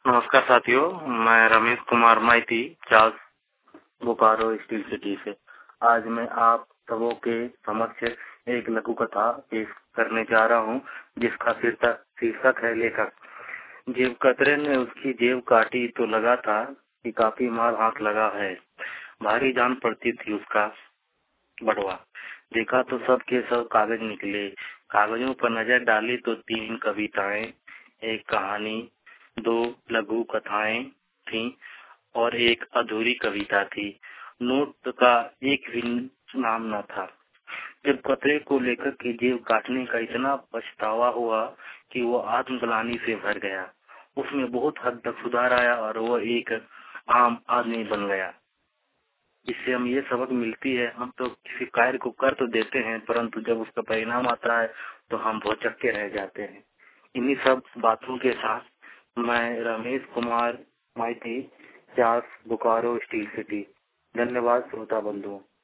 नमस्कार साथियों, मैं Ramesh Kumar Maiti, Charles Bokaro steel city से। आज मैं आप सबों के समक्ष एक लघु कथा पेश करने जा रहा हूं, जिसका शीर्षक है लेखक। जेब कतरे ने उसकी जेब काटी तो लगा था कि काफी मार हाथ लगा है। भारी जान पड़ती थी उसका बटवा। देखा तो सब के सब कागज निकले। कागजों पर नजर डाली तो 3 कविताएं, एक कहानी, 2 लघु कथाएं थीं और एक अधूरी कविता थी। नोट का एक भी नाम न था। जब कतरे को लेखक की जेब काटने का इतना पछतावा हुआ कि वो आत्मग्लानि से भर गया। उसमें बहुत हद तक सुधार आया और वो एक आम आदमी बन गया। इससे हम ये सबक मिलती है, हम तो किसी कार्य को कर तो देते हैं, परंतु जब उसका परिणाम आता है तो हम भौचक्के रह जाते हैं। इन्हीं सब बातों के साथ मैं Ramesh Kumar Maiti, Charles Bokaro steel city. धन्यवाद श्रोता बंधुओं।